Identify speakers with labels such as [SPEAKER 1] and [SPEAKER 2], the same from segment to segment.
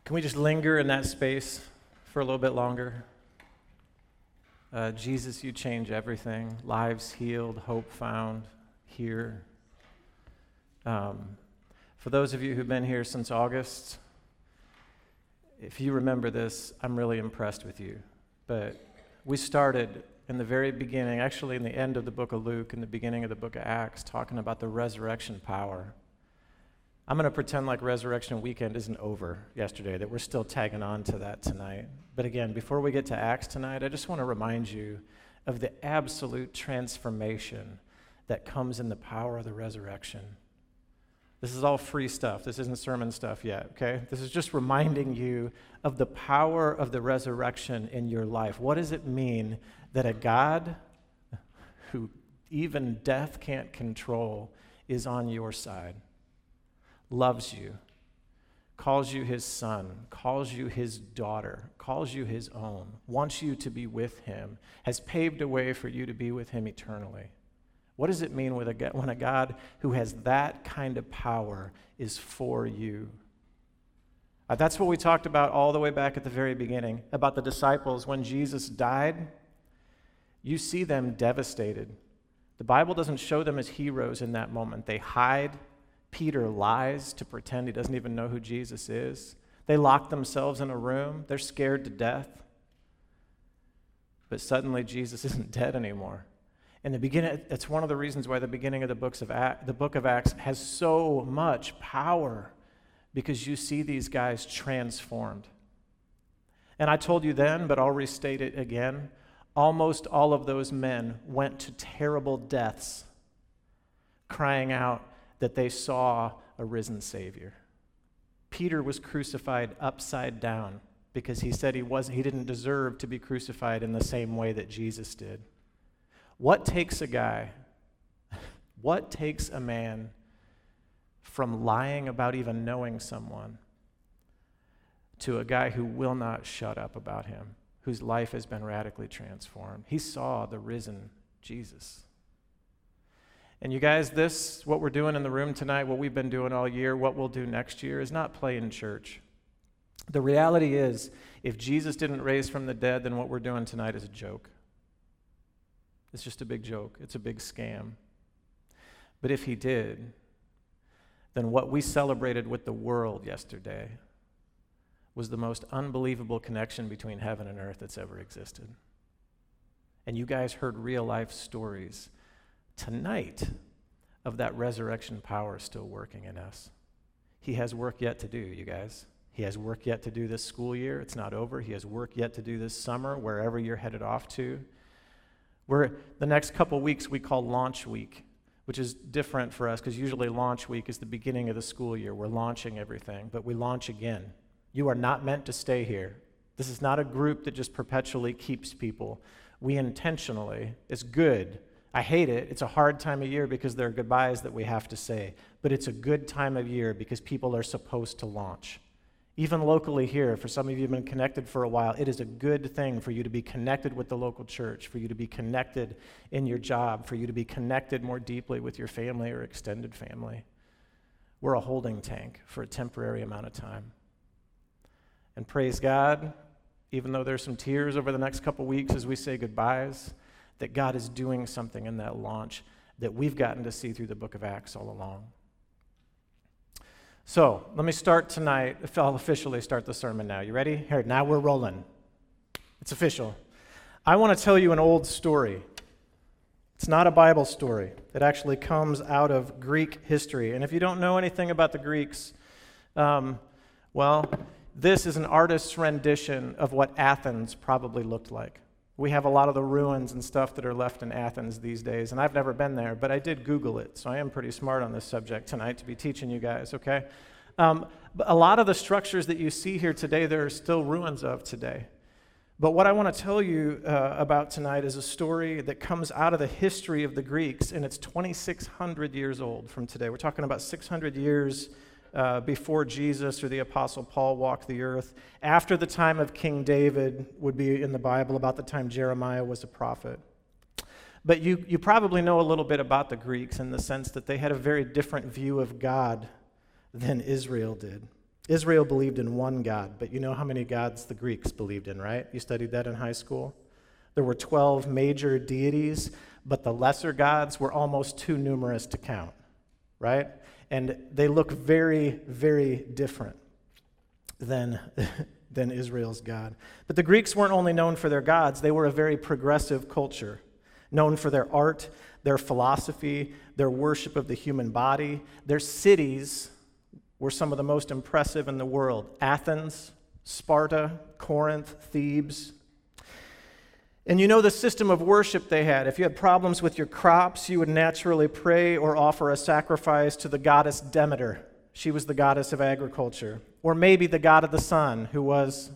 [SPEAKER 1] Can we just linger in that space for a little bit longer? Jesus, you change everything. Lives healed, hope found here. For those of you who've been here since August, if you remember this, I'm really impressed with you. But we started in the very beginning, actually in the end of the book of Luke, in the beginning of the book of Acts, talking about the resurrection power. I'm going to pretend like Resurrection Weekend isn't over yesterday, that we're still tagging on to that tonight. But again, before we get to Acts tonight, I just want to remind you of the absolute transformation that comes in the power of the resurrection. This is all free stuff. This isn't sermon stuff yet, okay? This is just reminding you of the power of the resurrection in your life. What does it mean that a God who even death can't control is on your side? Loves you, calls you his son, calls you his daughter, calls you his own, wants you to be with him, has paved a way for you to be with him eternally. What does it mean when a God who has that kind of power is for you? That's what we talked about all the way back at the very beginning, about the disciples. When Jesus died, you see them devastated. The Bible doesn't show them as heroes in that moment. They hide. Peter lies to pretend he doesn't even know who Jesus is. They lock themselves in a room. They're scared to death. But suddenly Jesus isn't dead anymore. In the beginning, it's one of the reasons why the beginning of the book of Acts has so much power, because you see these guys transformed. And I told you then, but I'll restate it again, almost all of those men went to terrible deaths, crying out that they saw a risen Savior. Peter was crucified upside down because he said he didn't deserve to be crucified in the same way that Jesus did. What takes a man from lying about even knowing someone to a guy who will not shut up about him, whose life has been radically transformed? He saw the risen Jesus. And you guys, what we're doing in the room tonight, what we've been doing all year, what we'll do next year, is not play in church. The reality is, if Jesus didn't raise from the dead, then what we're doing tonight is a joke. It's just a big joke. It's a big scam. But if he did, then what we celebrated with the world yesterday was the most unbelievable connection between heaven and earth that's ever existed. And you guys heard real-life stories tonight of that resurrection power still working in us. He has work yet to do, you guys. He has work yet to do this school year. It's not over. He has work yet to do this summer, wherever you're headed off to. The next couple weeks we call launch week, which is different for us because usually launch week is the beginning of the school year. We're launching everything, but we launch again. You are not meant to stay here. This is not a group that just perpetually keeps people. We intentionally, it's good. I hate it. It's a hard time of year because there are goodbyes that we have to say. But it's a good time of year because people are supposed to launch. Even locally here, for some of you who have been connected for a while, it is a good thing for you to be connected with the local church, for you to be connected in your job, for you to be connected more deeply with your family or extended family. We're a holding tank for a temporary amount of time. And praise God, even though there's some tears over the next couple weeks as we say goodbyes, that God is doing something in that launch that we've gotten to see through the book of Acts all along. So, let me start tonight. I'll officially start the sermon now. You ready? Here, now we're rolling. It's official. I want to tell you an old story. It's not a Bible story. It actually comes out of Greek history. And if you don't know anything about the Greeks, this is an artist's rendition of what Athens probably looked like. We have a lot of the ruins and stuff that are left in Athens these days, and I've never been there, but I did Google it, so I am pretty smart on this subject tonight to be teaching you guys, okay? But a lot of the structures that you see here today, there are still ruins of today. But what I want to tell you about tonight is a story that comes out of the history of the Greeks, and it's 2,600 years old from today. We're talking about 600 years before Jesus or the Apostle Paul walked the earth. After the time of King David would be in the Bible, about the time Jeremiah was a prophet. But you probably know a little bit about the Greeks in the sense that they had a very different view of God than Israel did.
[SPEAKER 2] Israel believed in one God, but you know how many gods the Greeks believed in, right? You studied that in high school. There were 12 major deities, but the lesser gods were almost too numerous to count, right? And they look very, very different than Israel's God. But the Greeks weren't only known for their gods, they were a very progressive culture, known for their art, their philosophy, their worship of the human body. Their cities were some of the most impressive in the world. Athens, Sparta, Corinth, Thebes. And you know the system of worship they had. If you had problems with your crops, you would naturally pray or offer a sacrifice to the goddess Demeter. She was the goddess of agriculture. Or maybe the god of the sun, who was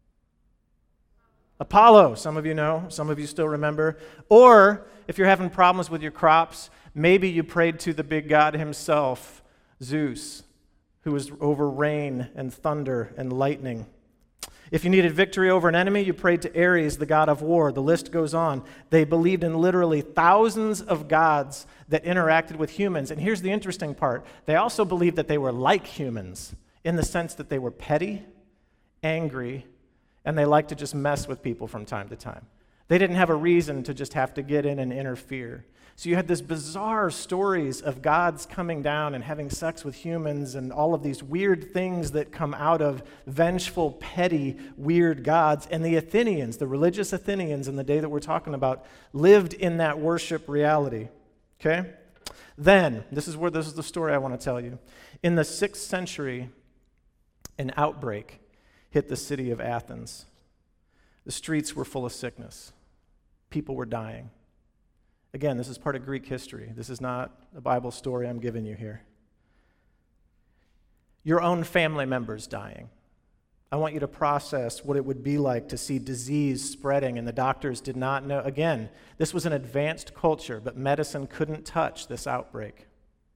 [SPEAKER 2] Apollo. Some of you know, some of you still remember. Or if you're having problems with your crops, maybe you prayed to the big god himself, Zeus, who was over rain and thunder and lightning. If you needed victory over an enemy, you prayed to Ares, the god of war. The list goes on. They believed in literally thousands of gods that interacted with humans. And here's the interesting part. They also believed that they were like humans in the sense that they were petty, angry, and they liked to just mess with people from time to time. They didn't have a reason to just have to get in and interfere. So you had this bizarre stories of gods coming down and having sex with humans and all of these weird things that come out of vengeful, petty, weird gods. And the Athenians, the religious Athenians in the day that we're talking about, lived in that worship reality. Okay? Then, this is the story I want to tell you. In the 6th century, an outbreak hit the city of Athens. The streets were full of sickness. People were dying. Again, this is part of Greek history. This is not a Bible story I'm giving you here. Your own family members dying. I want you to process what it would be like to see disease spreading, and the doctors did not know. Again, this was an advanced culture, but medicine couldn't touch this outbreak.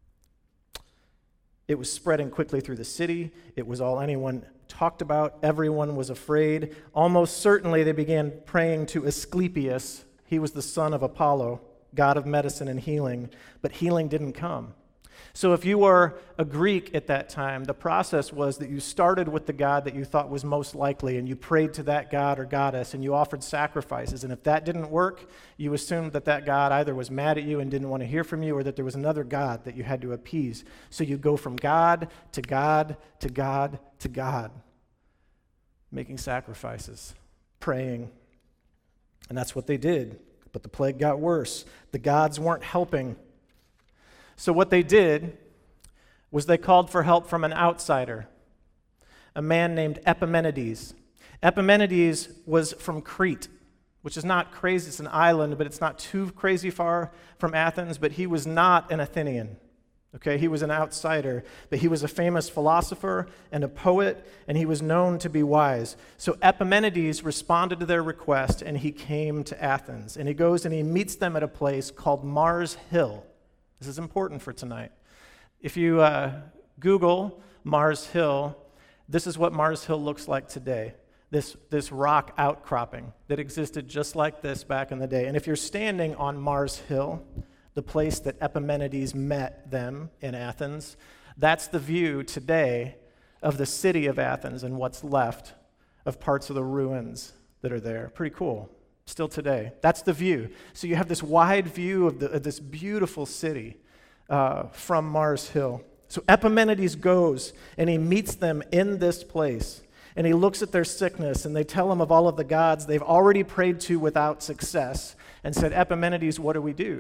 [SPEAKER 2] It was spreading quickly through the city. It was all anyone talked about. Everyone was afraid. Almost certainly they began praying to Asclepius. He was the son of Apollo, god of medicine and healing, but healing didn't come. So if you were a Greek at that time, the process was that you started with the god that you thought was most likely, and you prayed to that god or goddess, and you offered sacrifices. And if that didn't work, you assumed that that god either was mad at you and didn't want to hear from you, or that there was another god that you had to appease. So you go from God to God to God to God, making sacrifices, praying. And that's what they did. But the plague got worse. The gods weren't helping. So what they did was they called for help from an outsider, a man named Epimenides. Epimenides was from Crete, which is not crazy. It's an island, but it's not too crazy far from Athens. But he was not an Athenian. Okay, he was an outsider, but he was a famous philosopher and a poet, and he was known to be wise. So Epimenides responded to their request, and he came to Athens. And he goes and he meets them at a place called Mars Hill. This is important for tonight. If you Google Mars Hill, this is what Mars Hill looks like today. This rock outcropping that existed just like this back in the day. And if you're standing on Mars Hill, the place that Epimenides met them in Athens, that's the view today of the city of Athens and what's left of parts of the ruins that are there. Pretty cool. Still today. That's the view. So you have this wide view of this beautiful city from Mars Hill. So Epimenides goes and he meets them in this place, and he looks at their sickness, and they tell him of all of the gods they've already prayed to without success, and said, Epimenides, what do we do?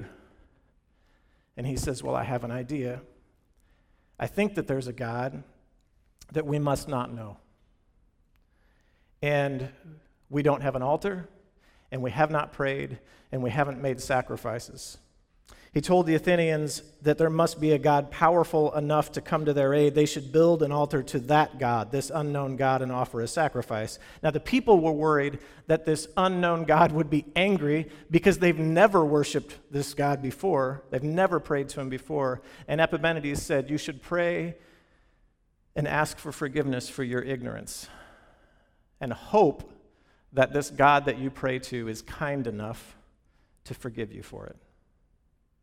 [SPEAKER 2] And he says, well, I have an idea. I think that there's a God that we must not know. And we don't have an altar, and we have not prayed, and we haven't made sacrifices. He told the Athenians that there must be a God powerful enough to come to their aid. They should build an altar to that God, this unknown God, and offer a sacrifice. Now, the people were worried that this unknown God would be angry because they've never worshiped this God before. They've never prayed to him before. And Epimenides said, you should pray and ask for forgiveness for your ignorance and hope that this God that you pray to is kind enough to forgive you for it.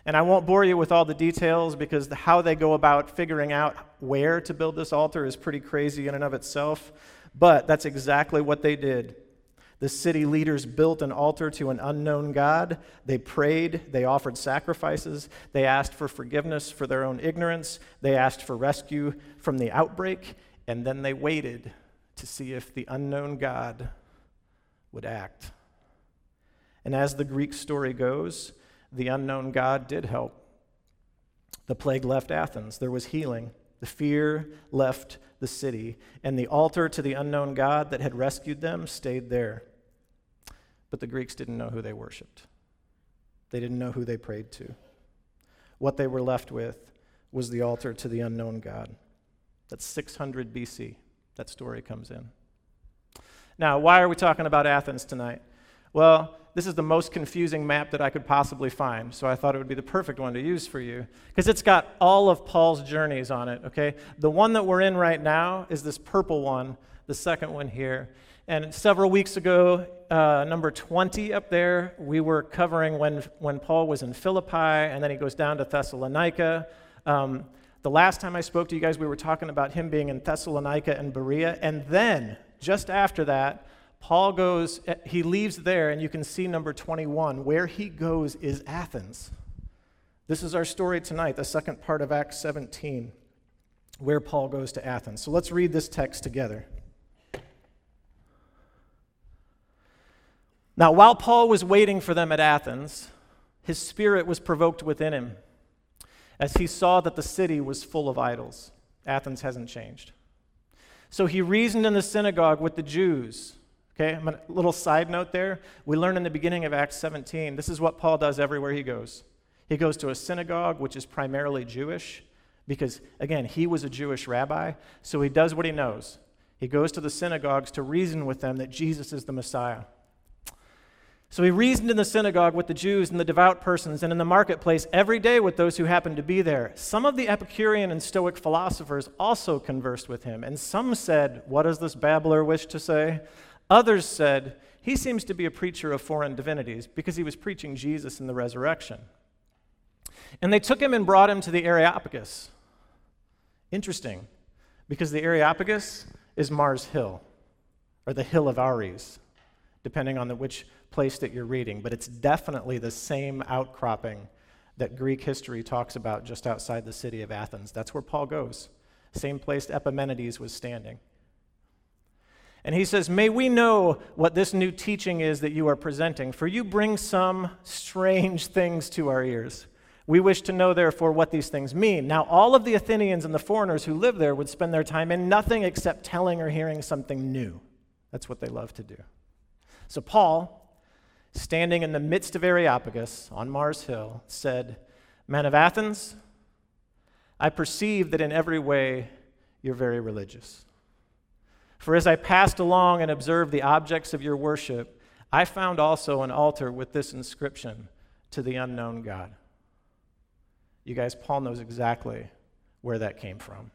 [SPEAKER 2] And I won't bore you with all the details because how they go about figuring out where to build this altar is pretty crazy in and of itself. But that's exactly what they did. The city leaders built an altar to an unknown God. They prayed. They offered sacrifices. They asked for forgiveness for their own ignorance. They asked for rescue from the outbreak. And then they waited to see if the unknown God would act. And as the Greek story goes, the unknown God did help. The plague left Athens. There was healing. The fear left the city. And the altar to the unknown God that had rescued them stayed there. But the Greeks didn't know who they worshiped. They didn't know who they prayed to. What they were left with was the altar to the unknown God. That's 600 BC. That story comes in. Now, why are we talking about Athens tonight? Well, this is the most confusing map that I could possibly find, so I thought it would be the perfect one to use for you, because it's got all of Paul's journeys on it, okay? The one that we're in right now is this purple one, the second one here. And several weeks ago, number 20 up there, we were covering when Paul was in Philippi, and then he goes down to Thessalonica. The last time I spoke to you guys, we were talking about him being in Thessalonica and Berea, and then, just after that, Paul goes, he leaves there, and you can see number 21. Where he goes is Athens. This is our story tonight, the second part of Acts 17, where Paul goes to Athens. So let's read this text together. Now, while Paul was waiting for them at Athens, his spirit was provoked within him as he saw that the city was full of idols. Athens hasn't changed. So he reasoned in the synagogue with the Jews. Okay, a little side note there. We learn in the beginning of Acts 17, this is what Paul does everywhere he goes. He goes to a synagogue, which is primarily Jewish, because, again, he was a Jewish rabbi, so he does what he knows. He goes to the synagogues to reason with them that Jesus is the Messiah. So he reasoned in the synagogue with the Jews and the devout persons, and in the marketplace every day with those who happened to be there. Some of the Epicurean and Stoic philosophers also conversed with him, and some said, "What does this babbler wish to say?" Others said, "He seems to be a preacher of foreign divinities," because he was preaching Jesus and the resurrection. And they took him and brought him to the Areopagus. Interesting, because the Areopagus is Mars Hill, or the Hill of Ares, depending on which place that you're reading. But it's definitely the same outcropping that Greek history talks about just outside the city of Athens. That's where Paul goes. Same place Epimenides was standing. And he says, "May we know what this new teaching is that you are presenting, for you bring some strange things to our ears. We wish to know, therefore, what these things mean." Now, all of the Athenians and the foreigners who live there would spend their time in nothing except telling or hearing something new. That's what they love to do. So Paul, standing in the midst of Areopagus on Mars Hill, said, "Men of Athens, I perceive that in every way you're very religious. For as I passed along and observed the objects of your worship, I found also an altar with this inscription, 'To the unknown God.'" You guys, Paul knows exactly where that came from.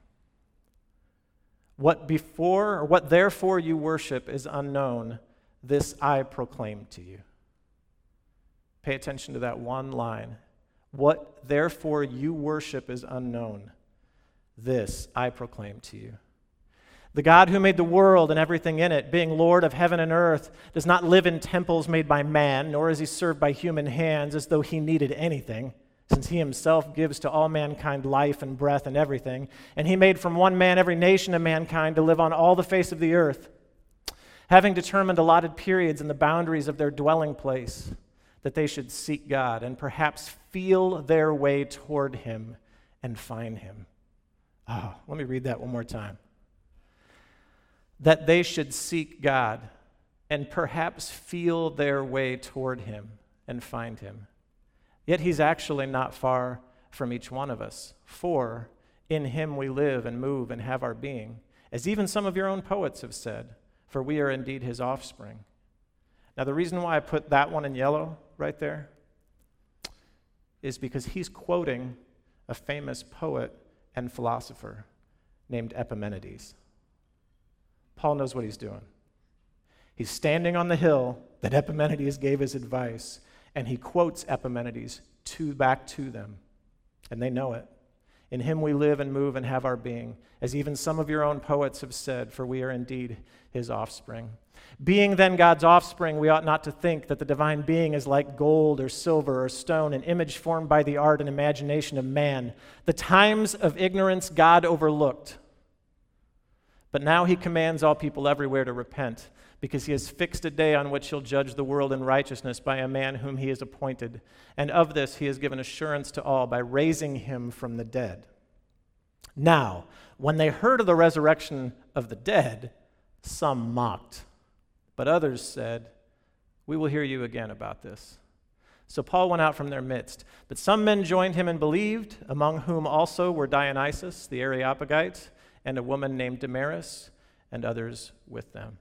[SPEAKER 2] What therefore you worship is unknown, this I proclaim to you. Pay attention to that one line. What therefore you worship is unknown, this I proclaim to you. The God who made the world and everything in it, being Lord of heaven and earth, does not live in temples made by man, nor is he served by human hands as though he needed anything, since he himself gives to all mankind life and breath and everything. And he made from one man every nation of mankind to live on all the face of the earth, having determined allotted periods and the boundaries of their dwelling place, that they should seek God and perhaps feel their way toward him and find him. Oh, let me read that one more time. That they should seek God and perhaps feel their way toward him and find him. Yet he's actually not far from each one of us, for in him we live and move and have our being, as even some of your own poets have said, for we are indeed his offspring. Now, the reason why I put that one in yellow right there is because he's quoting a famous poet and philosopher named Epimenides. Paul knows what he's doing. He's standing on the hill that Epimenides gave his advice, and he quotes Epimenides back to them, and they know it. In him we live and move and have our being, as even some of your own poets have said, for we are indeed his offspring. Being then God's offspring, we ought not to think that the divine being is like gold or silver or stone, an image formed by the art and imagination of man. The times of ignorance God overlooked. But now he commands all people everywhere to repent, because he has fixed a day on which he'll judge the world in righteousness by a man whom he has appointed. And of this he has given assurance to all by raising him from the dead. Now, when they heard of the resurrection of the dead, some mocked. But others said, we will hear you again about this. So Paul went out from their midst. But some men joined him and believed, among whom also were Dionysius the Areopagite, and a woman named Damaris, and others with them.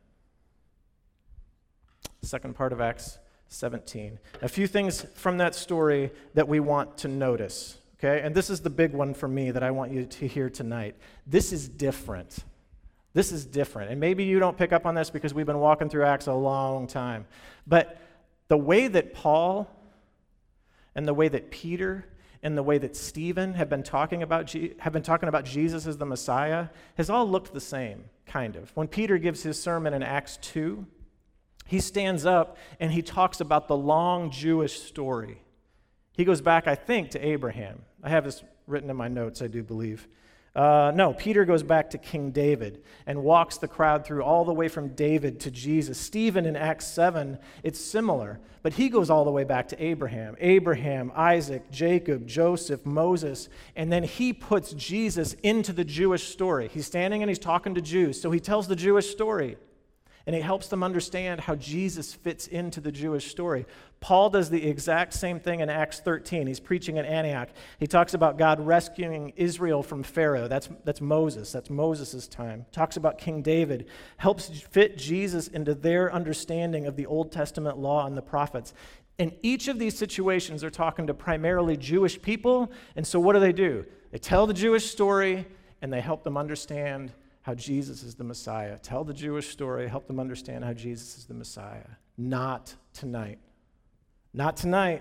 [SPEAKER 2] Second part of Acts 17. A few things from that story that we want to notice, okay? And this is the big one for me that I want you to hear tonight. This is different. This is different. And maybe you don't pick up on this because we've been walking through Acts a long time. But the way that Paul and the way that Peter and the way that Stephen have been talking about Jesus as the Messiah has all looked the same, kind of. When Peter gives his sermon in Acts 2, he stands up and he talks about the long Jewish story. He goes back, I think, to Abraham. I have this written in my notes, I do believe. No, Peter goes back to King David and walks the crowd through all the way from David to Jesus. Stephen in Acts 7, it's similar, but he goes all the way back to Abraham, Isaac, Jacob, Joseph, Moses, and then he puts Jesus into the Jewish story. He's standing and he's talking to Jews, so he tells the Jewish story. And he helps them understand how Jesus fits into the Jewish story. Paul does the exact same thing in Acts 13. He's preaching in Antioch. He talks about God rescuing Israel from Pharaoh. That's Moses. That's Moses' time. Talks about King David. Helps fit Jesus into their understanding of the Old Testament law and the prophets. In each of these situations, they're talking to primarily Jewish people. And so what do? They tell the Jewish story, and they help them understand how Jesus is the Messiah. Tell the Jewish story, help them understand how Jesus is the Messiah. Not tonight. Not tonight.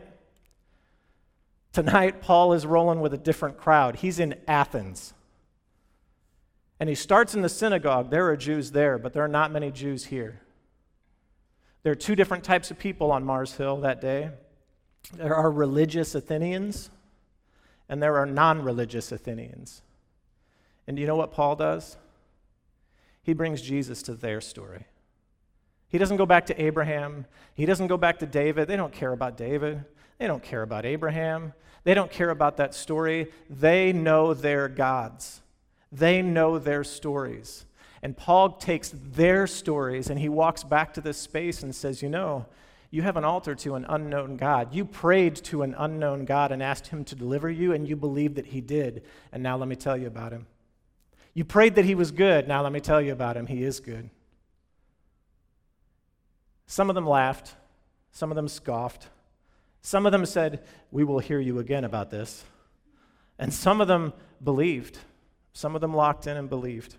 [SPEAKER 2] Tonight, Paul is rolling with a different crowd. He's in Athens. And he starts in the synagogue. There are Jews there, but there are not many Jews here. There are two different types of people on Mars Hill that day. There are religious Athenians, and there are non-religious Athenians. And do you know what Paul does? He brings Jesus to their story. He doesn't go back to Abraham. He doesn't go back to David. They don't care about David. They don't care about Abraham. They don't care about that story. They know their gods. They know their stories. And Paul takes their stories and he walks back to this space and says, you have an altar to an unknown God. You prayed to an unknown God and asked him to deliver you, and you believed that he did. And now let me tell you about him. You prayed that he was good. Now let me tell you about him. He is good. Some of them laughed. Some of them scoffed. Some of them said, we will hear you again about this. And some of them believed. Some of them locked in and believed.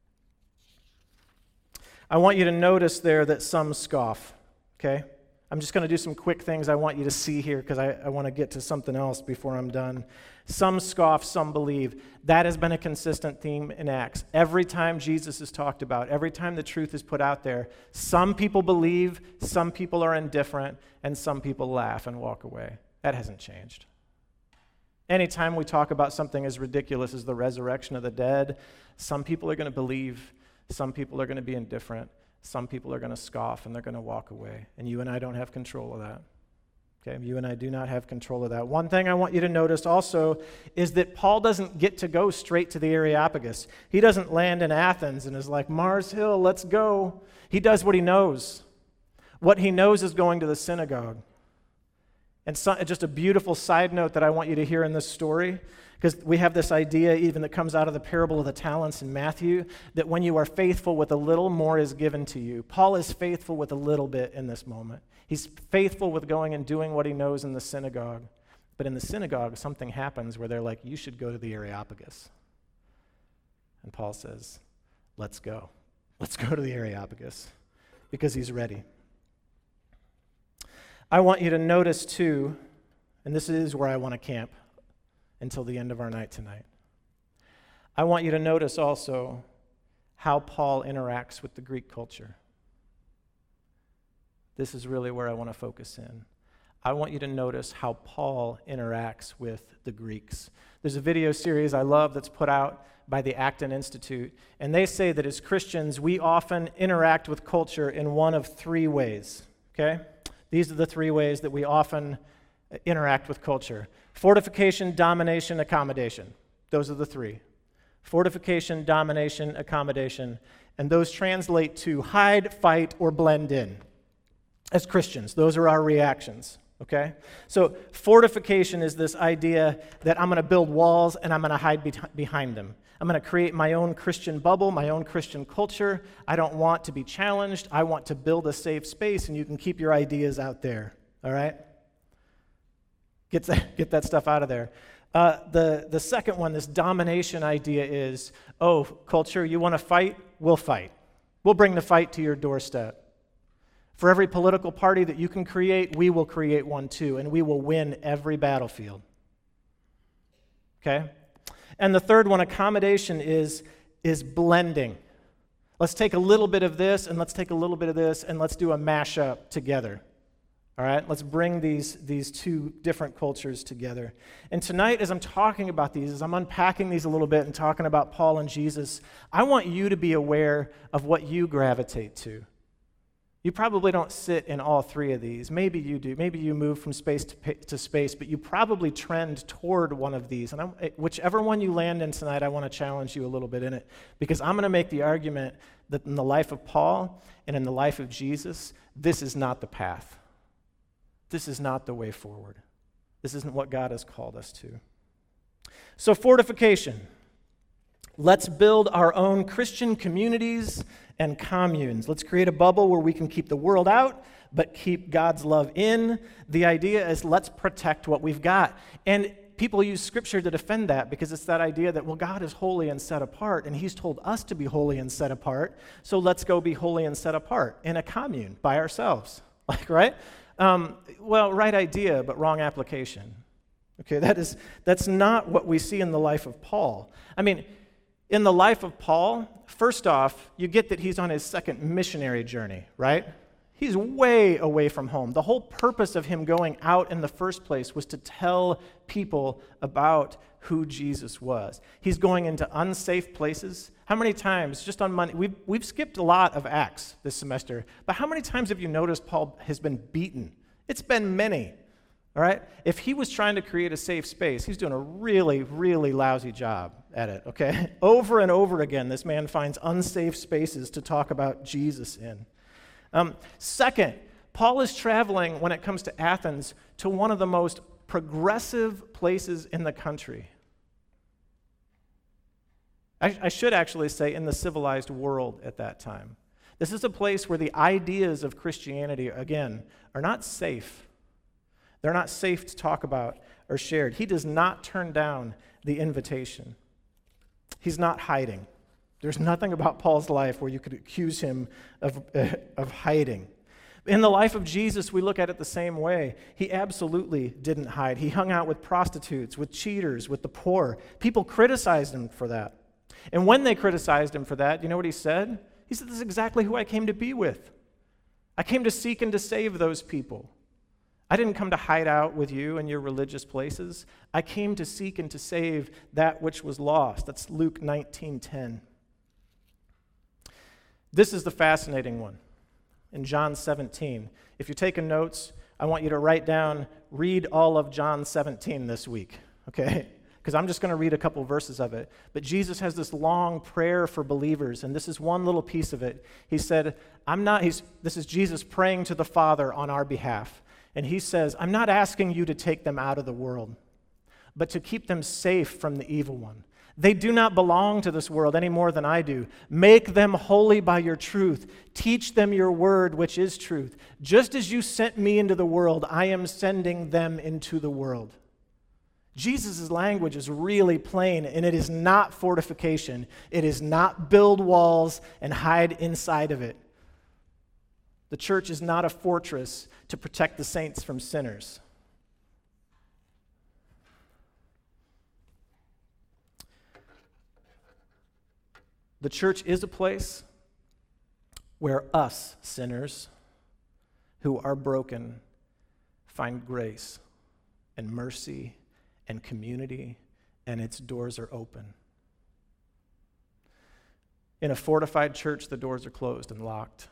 [SPEAKER 2] I want you to notice there that some scoff, okay? I'm just going to do some quick things I want you to see here because I want to get to something else before I'm done. Some scoff, some believe. That has been a consistent theme in Acts. Every time Jesus is talked about, every time the truth is put out there, some people believe, some people are indifferent, and some people laugh and walk away. That hasn't changed. Anytime we talk about something as ridiculous as the resurrection of the dead, some people are going to believe, some people are going to be indifferent, some people are going to scoff and they're going to walk away. And you and I don't have control of that. Okay, you and I do not have control of that. One thing I want you to notice also is that Paul doesn't get to go straight to the Areopagus. He doesn't land in Athens and is like, Mars Hill, let's go. He does what he knows. What he knows is going to the synagogue. And so, just a beautiful side note that I want you to hear in this story, because we have this idea even that comes out of the parable of the talents in Matthew, that when you are faithful with a little, more is given to you. Paul is faithful with a little bit in this moment. He's faithful with going and doing what he knows in the synagogue. But in the synagogue, something happens where they're like, you should go to the Areopagus. And Paul says, let's go. Let's go to the Areopagus, because he's ready. I want you to notice, too, and this is where I want to camp until the end of our night tonight. I want you to notice also how Paul interacts with the Greek culture. This is really where I want to focus in. I want you to notice how Paul interacts with the Greeks. There's a video series I love that's put out by the Acton Institute, and they say that as Christians, we often interact with culture in one of three ways, okay? These are the three ways that we often interact with culture. Fortification, domination, accommodation. Those are the three. Fortification, domination, accommodation, and those translate to hide, fight, or blend in. As Christians, those are our reactions. Okay? So fortification is this idea that I'm going to build walls and I'm going to hide behind them. I'm going to create my own Christian bubble, my own Christian culture. I don't want to be challenged. I want to build a safe space, and you can keep your ideas out there. All right? Get that stuff out of there. The second one, this domination idea is, oh, culture, you want to fight? We'll fight. We'll bring the fight to your doorstep. For every political party that you can create, we will create one too, and we will win every battlefield. Okay? And the third one, accommodation, is blending. Let's take a little bit of this, and let's take a little bit of this, and let's do a mashup together. All right? Let's bring these two different cultures together. And tonight, as I'm talking about these, as I'm unpacking these a little bit and talking about Paul and Jesus, I want you to be aware of what you gravitate to. You probably don't sit in all three of these. Maybe you do. Maybe you move from space to space, but you probably trend toward one of these. And whichever one you land in tonight, I want to challenge you a little bit in it, because I'm going to make the argument that in the life of Paul and in the life of Jesus, this is not the path. This is not the way forward. This isn't what God has called us to. So fortification. Let's build our own Christian communities and communes. Let's create a bubble where we can keep the world out, but keep God's love in. The idea is let's protect what we've got. And people use Scripture to defend that, because it's that idea that, well, God is holy and set apart, and He's told us to be holy and set apart, so let's go be holy and set apart in a commune by ourselves. Like, right? Well, right idea, but wrong application. Okay, that's not what we see in the life of Paul. I mean, in the life of Paul, first off, you get that he's on his second missionary journey, right? He's way away from home. The whole purpose of him going out in the first place was to tell people about who Jesus was. He's going into unsafe places. How many times, just on Monday, we've skipped a lot of Acts this semester, but how many times have you noticed Paul has been beaten? It's been many, all right? If he was trying to create a safe space, he's doing a really, really lousy job at it, okay? Over and over again, this man finds unsafe spaces to talk about Jesus in. Second, Paul is traveling, when it comes to Athens, to one of the most progressive places in the country. I should actually say in the civilized world at that time. This is a place where the ideas of Christianity, again, are not safe. They're not safe to talk about or shared. He does not turn down the invitation. He's not hiding. There's nothing about Paul's life where you could accuse him of hiding. In the life of Jesus, we look at it the same way. He absolutely didn't hide. He hung out with prostitutes, with cheaters, with the poor. People criticized him for that. And when they criticized him for that, you know what he said? He said, "This is exactly who I came to be with. I came to seek and to save those people. I didn't come to hide out with you in your religious places. I came to seek and to save that which was lost." That's Luke 19:10. This is the fascinating one. In John 17. If you're taking notes, I want you to write down, read all of John 17 this week, okay? Because I'm just going to read a couple verses of it. But Jesus has this long prayer for believers, and this is one little piece of it. He said, this is Jesus praying to the Father on our behalf. And he says, "I'm not asking you to take them out of the world, but to keep them safe from the evil one. They do not belong to this world any more than I do. Make them holy by your truth. Teach them your word, which is truth. Just as you sent me into the world, I am sending them into the world." Jesus' language is really plain, and it is not fortification. It is not build walls and hide inside of it. The church is not a fortress to protect the saints from sinners. The church is a place where us, sinners, who are broken, find grace and mercy and community, and its doors are open. In a fortified church, the doors are closed and locked.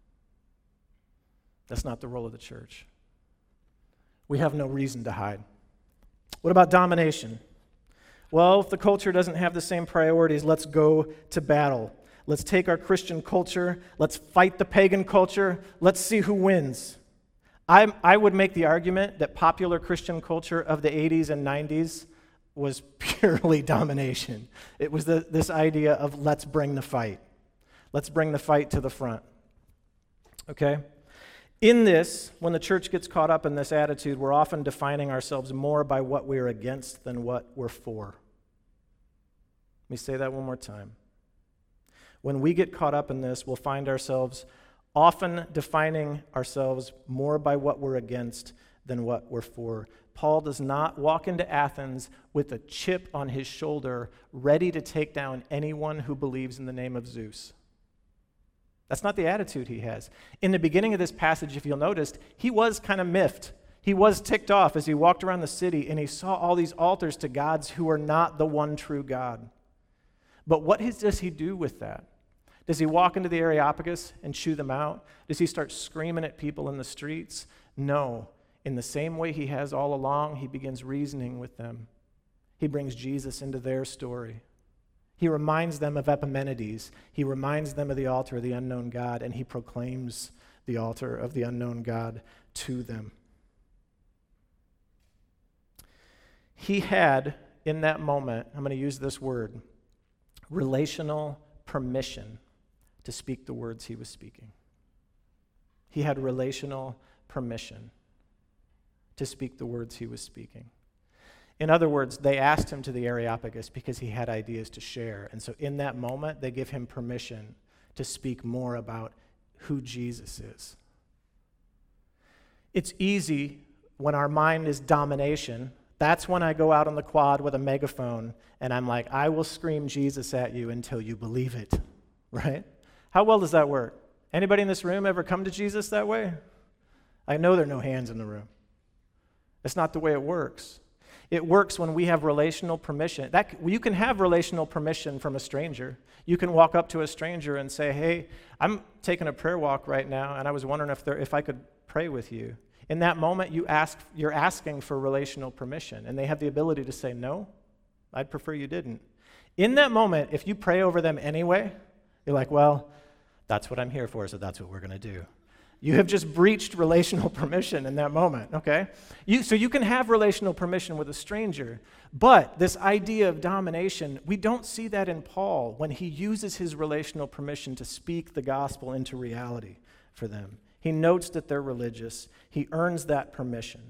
[SPEAKER 2] That's not the role of the church. We have no reason to hide. What about domination? Well, if the culture doesn't have the same priorities, let's go to battle. Let's take our Christian culture, let's fight the pagan culture, let's see who wins. I would make the argument that popular Christian culture of the 80s and 90s was purely domination. It was this idea of let's bring the fight. Let's bring the fight to the front. Okay? In this, when the church gets caught up in this attitude, we're often defining ourselves more by what we're against than what we're for. Let me say that one more time. When we get caught up in this, we'll find ourselves often defining ourselves more by what we're against than what we're for. Paul does not walk into Athens with a chip on his shoulder, ready to take down anyone who believes in the name of Zeus. That's not the attitude he has. In the beginning of this passage, if you'll notice, he was kind of miffed. He was ticked off as he walked around the city and he saw all these altars to gods who are not the one true God. But what does he do with that? Does he walk into the Areopagus and chew them out? Does he start screaming at people in the streets? No. In the same way he has all along, he begins reasoning with them. He brings Jesus into their story. He reminds them of Epimenides. He reminds them of the altar of the unknown God, and he proclaims the altar of the unknown God to them. He had, in that moment, I'm going to use this word, relational permission to speak the words he was speaking. He had relational permission to speak the words he was speaking. In other words, they asked him to the Areopagus because he had ideas to share. And so in that moment, they give him permission to speak more about who Jesus is. It's easy when our mind is domination. That's when I go out on the quad with a megaphone and I'm like, I will scream Jesus at you until you believe it, right? How well does that work? Anybody in this room ever come to Jesus that way? I know there are no hands in the room. That's not the way it works. It works when we have relational permission. You can have relational permission from a stranger. You can walk up to a stranger and say, hey, I'm taking a prayer walk right now, and I was wondering if I could pray with you. In that moment, you're asking for relational permission, and they have the ability to say, no, I'd prefer you didn't. In that moment, if you pray over them anyway, you're like, well, that's what I'm here for, so that's what we're going to do. You have just breached relational permission in that moment, okay? So you can have relational permission with a stranger, but this idea of domination, we don't see that in Paul when he uses his relational permission to speak the gospel into reality for them. He notes that they're religious. He earns that permission.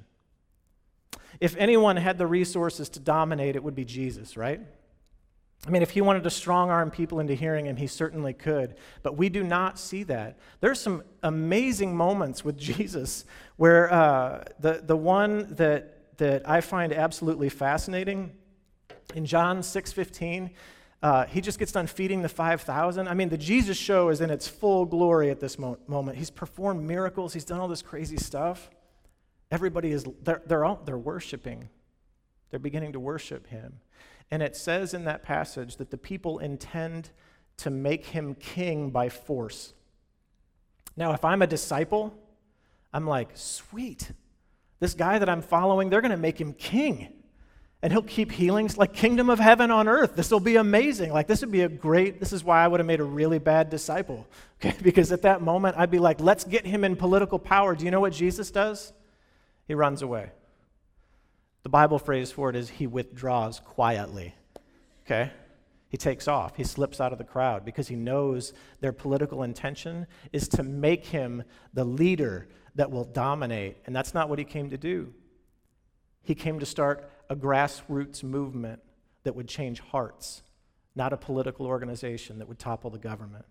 [SPEAKER 2] If anyone had the resources to dominate, it would be Jesus, right? I mean, if he wanted to strong-arm people into hearing him, he certainly could. But we do not see that. There's some amazing moments with Jesus where the one that I find absolutely fascinating, in John 6:15, he just gets done feeding the 5,000. I mean, the Jesus show is in its full glory at this moment. He's performed miracles. He's done all this crazy stuff. Everybody is, they're worshiping. They're beginning to worship him. And it says in that passage that the people intend to make him king by force. Now, if I'm a disciple, I'm like, sweet. This guy that I'm following, they're going to make him king. And he'll keep healing, like kingdom of heaven on earth. This will be amazing. Like, this is why I would have made a really bad disciple. Okay? Because at that moment, I'd be like, let's get him in political power. Do you know what Jesus does? He runs away. The Bible phrase for it is he withdraws quietly, okay? He takes off. He slips out of the crowd because he knows their political intention is to make him the leader that will dominate, and that's not what he came to do. He came to start a grassroots movement that would change hearts, not a political organization that would topple the government.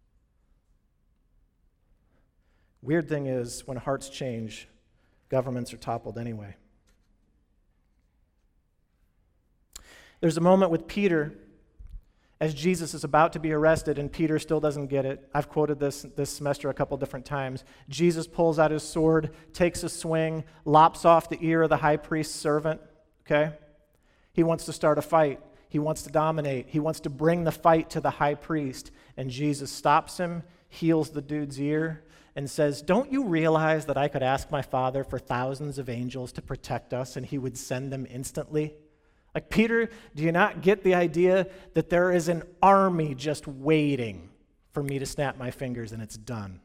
[SPEAKER 2] Weird thing is, when hearts change, governments are toppled anyway. There's a moment with Peter As Jesus is about to be arrested and Peter still doesn't get it, I've quoted this semester a couple different times. Jesus pulls out his sword, takes a swing, lops off the ear of the high priest's servant, okay? He wants to start a fight. He wants to dominate. He wants to bring the fight to the high priest. And Jesus stops him, heals the dude's ear, and says, "Don't you realize that I could ask my Father for thousands of angels to protect us and he would send them instantly?" Like, Peter, do you not get the idea that there is an army just waiting for me to snap my fingers and it's done?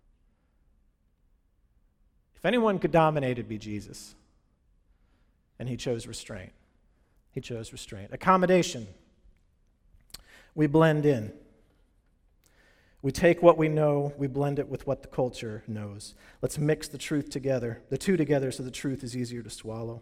[SPEAKER 2] If anyone could dominate, it'd be Jesus. And he chose restraint. He chose restraint. Accommodation. We blend in. We take what we know, we blend it with what the culture knows. Let's mix the two together, so the truth is easier to swallow.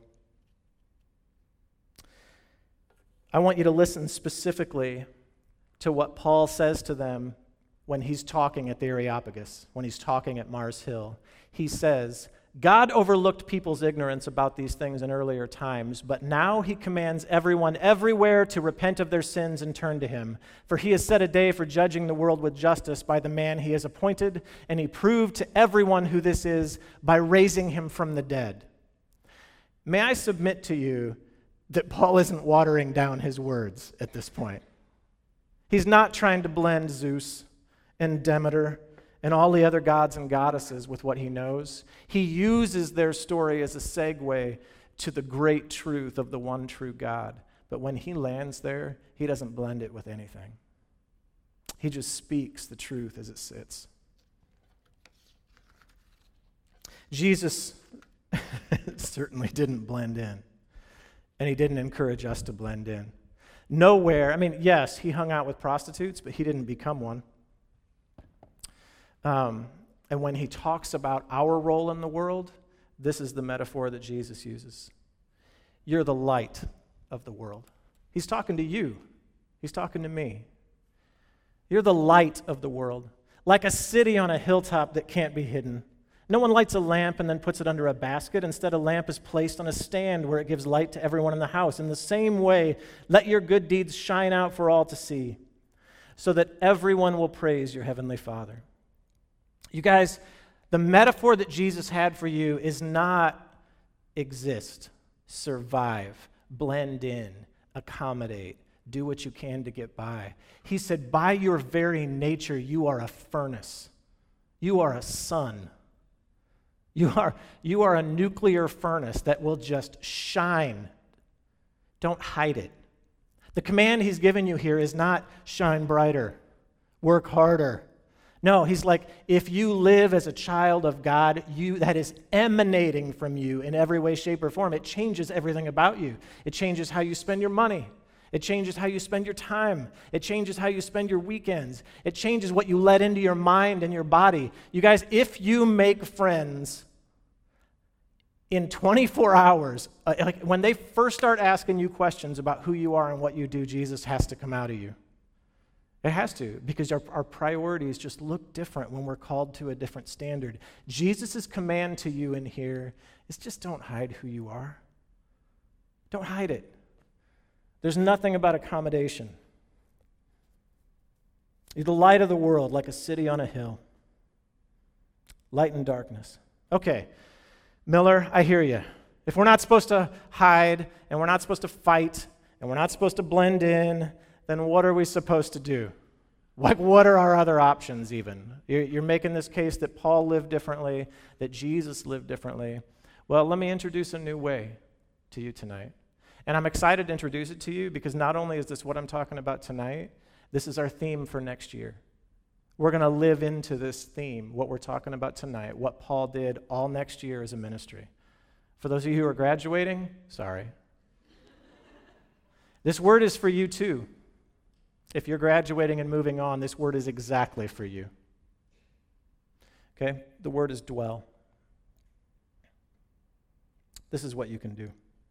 [SPEAKER 2] I want you to listen specifically to what Paul says to them when he's talking at the Areopagus, when he's talking at Mars Hill. He says, God overlooked people's ignorance about these things in earlier times, but now he commands everyone everywhere to repent of their sins and turn to him. For he has set a day for judging the world with justice by the man he has appointed, and he proved to everyone who this is by raising him from the dead. May I submit to you that Paul isn't watering down his words at this point. He's not trying to blend Zeus and Demeter and all the other gods and goddesses with what he knows. He uses their story as a segue to the great truth of the one true God. But when he lands there, he doesn't blend it with anything. He just speaks the truth as it sits. Jesus certainly didn't blend in. And he didn't encourage us to blend in. Nowhere, yes, he hung out with prostitutes, but he didn't become one. And when he talks about our role in the world, this is the metaphor that Jesus uses. You're the light of the world. He's talking to you. He's talking to me. You're the light of the world, like a city on a hilltop that can't be hidden. No one lights a lamp and then puts it under a basket. Instead, a lamp is placed on a stand where it gives light to everyone in the house. In the same way, let your good deeds shine out for all to see, so that everyone will praise your heavenly Father. You guys, the metaphor that Jesus had for you is not exist, survive, blend in, accommodate, do what you can to get by. He said, by your very nature, you are a furnace. You are a sun. You are a nuclear furnace that will just shine. Don't hide it. The command he's given you here is not shine brighter, work harder. No, he's like, if you live as a child of God, that is emanating from you in every way, shape, or form. It changes everything about you. It changes how you spend your money. It changes how you spend your time. It changes how you spend your weekends. It changes what you let into your mind and your body. You guys, if you make friends in 24 hours, like when they first start asking you questions about who you are and what you do, Jesus has to come out of you. It has to, because our priorities just look different when we're called to a different standard. Jesus' command to you in here is just don't hide who you are. Don't hide it. There's nothing about accommodation. You're the light of the world, like a city on a hill. Light and darkness. Okay, Miller, I hear you. If we're not supposed to hide, and we're not supposed to fight, and we're not supposed to blend in, then what are we supposed to do? Like, what are our other options even? You're making this case that Paul lived differently, that Jesus lived differently. Well, let me introduce a new way to you tonight. And I'm excited to introduce it to you because not only is this what I'm talking about tonight, this is our theme for next year. We're going to live into this theme, what we're talking about tonight, what Paul did all next year as a ministry. For those of you who are graduating, sorry. This word is for you too. If you're graduating and moving on, this word is exactly for you. Okay? The word is dwell. This is what you can do.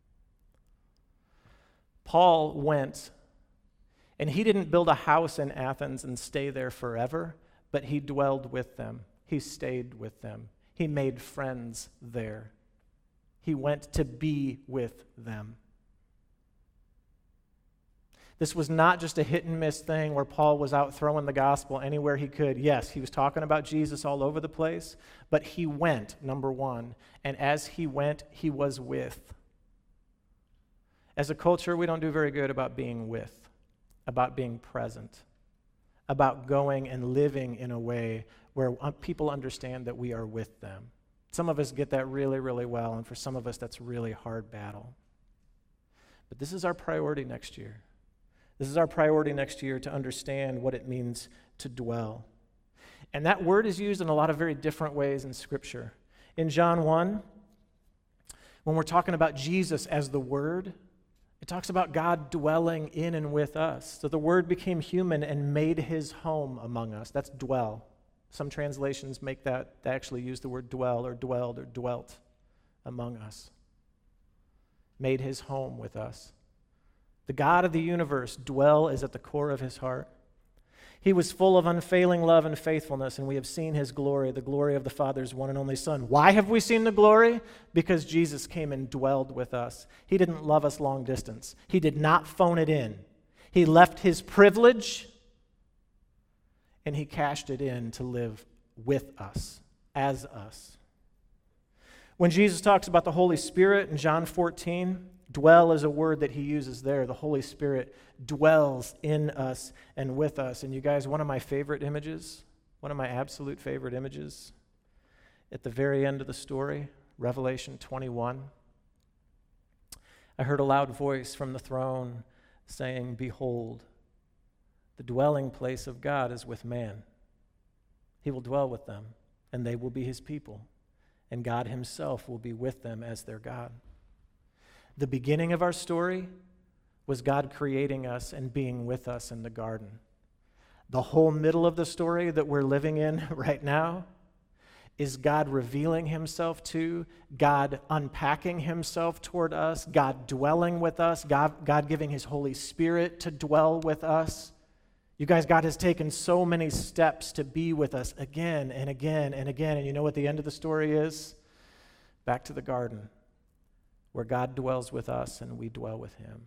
[SPEAKER 2] Paul went, and he didn't build a house in Athens and stay there forever, but he dwelled with them. He stayed with them. He made friends there. He went to be with them. This was not just a hit and miss thing where Paul was out throwing the gospel anywhere he could. Yes, he was talking about Jesus all over the place, but he went, number one, and as he went, he was with. As a culture, we don't do very good about being with, about being present, about going and living in a way where people understand that we are with them. Some of us get that really, really well, and for some of us, that's a really hard battle. But this is our priority next year. This is our priority next year, to understand what it means to dwell. And that word is used in a lot of very different ways in Scripture. In John 1, when we're talking about Jesus as the Word, it talks about God dwelling in and with us. So the Word became human and made his home among us. That's dwell. Some translations make that, they actually use the word dwell or dwelled or dwelt among us. Made his home with us. The God of the universe, dwell is at the core of his heart. He was full of unfailing love and faithfulness, and we have seen his glory, the glory of the Father's one and only Son. Why have we seen the glory? Because Jesus came and dwelled with us. He didn't love us long distance. He did not phone it in. He left his privilege, and he cashed it in to live with us, as us. When Jesus talks about the Holy Spirit in John 14, dwell is a word that he uses there. The Holy Spirit dwells in us and with us. And you guys, one of my favorite images, one of my absolute favorite images, at the very end of the story, Revelation 21, I heard a loud voice from the throne saying, "Behold, the dwelling place of God is with man. He will dwell with them, and they will be his people, and God himself will be with them as their God." The beginning of our story was God creating us and being with us in the garden. The whole middle of the story that we're living in right now is God revealing himself to, God unpacking himself toward us, God dwelling with us, God giving his Holy Spirit to dwell with us. You guys, God has taken so many steps to be with us again and again and again. And you know what the end of the story is? Back to the garden, where God dwells with us and we dwell with him.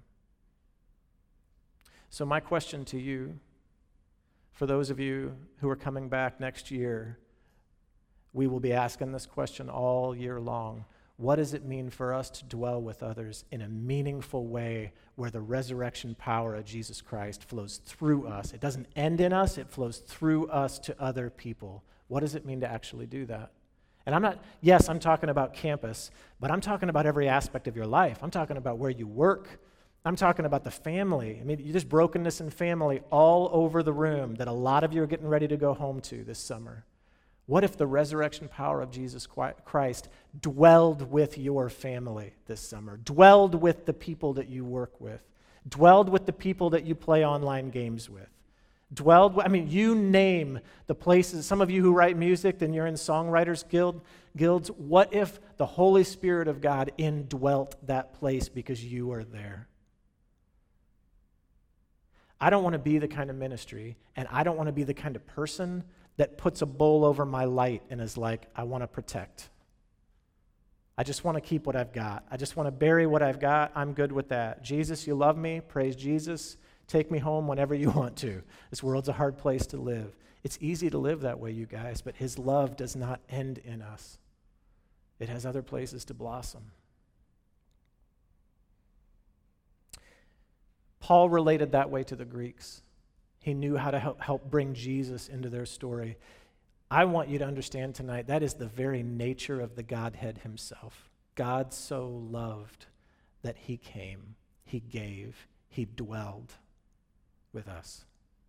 [SPEAKER 2] So my question to you, for those of you who are coming back next year, we will be asking this question all year long. What does it mean for us to dwell with others in a meaningful way where the resurrection power of Jesus Christ flows through us? It doesn't end in us, it flows through us to other people. What does it mean to actually do that? And I'm talking about campus, but I'm talking about every aspect of your life. I'm talking about where you work. I'm talking about the family. I mean, there's brokenness in family all over the room that a lot of you are getting ready to go home to this summer. What if the resurrection power of Jesus Christ dwelled with your family this summer, dwelled with the people that you work with, dwelled with the people that you play online games with? You name the places. Some of you who write music, then you're in Songwriters Guilds. What if the Holy Spirit of God indwelt that place because you are there? I don't want to be the kind of ministry, and I don't want to be the kind of person that puts a bowl over my light and is like, I want to protect. I just want to keep what I've got. I just want to bury what I've got. I'm good with that. Jesus, you love me. Praise Jesus. Take me home whenever you want to. This world's a hard place to live. It's easy to live that way, you guys, but his love does not end in us. It has other places to blossom. Paul related that way to the Greeks. He knew how to help bring Jesus into their story. I want you to understand tonight, that is the very nature of the Godhead himself. God so loved that he came, he gave, he dwelled with us.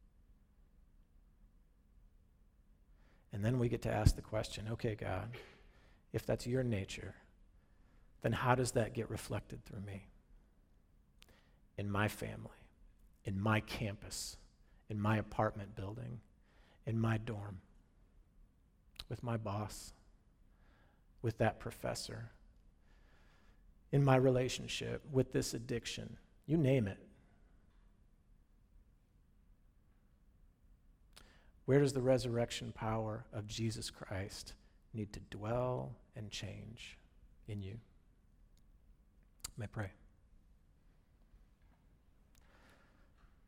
[SPEAKER 2] And then we get to ask the question, okay, God, if that's your nature, then how does that get reflected through me? In my family, in my campus, in my apartment building, in my dorm, with my boss, with that professor, in my relationship, with this addiction, you name it. Where does the resurrection power of Jesus Christ need to dwell and change in you? May I pray?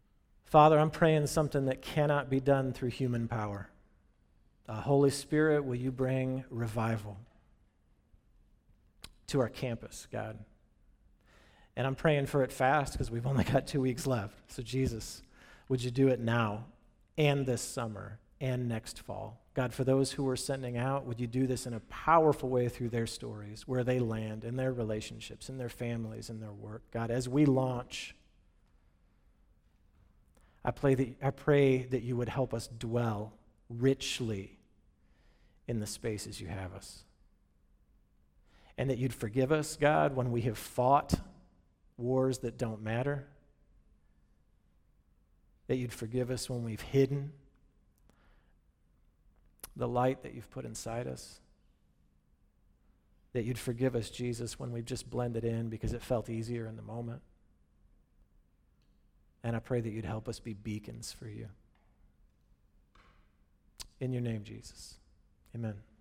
[SPEAKER 2] Father, I'm praying something that cannot be done through human power. Holy Spirit, will you bring revival to our campus, God? And I'm praying for it fast because we've only got 2 weeks left. So Jesus, would you do it now and this summer and next fall? God, for those who are sending out, would you do this in a powerful way through their stories, where they land, in their relationships, in their families, in their work? God, as we launch, I pray that you would help us dwell richly in the spaces you have us. And that you'd forgive us, God, when we have fought wars that don't matter. That you'd forgive us when we've hidden the light that you've put inside us. That you'd forgive us, Jesus, when we've just blended in because it felt easier in the moment. And I pray that you'd help us be beacons for you. In your name, Jesus. Amen.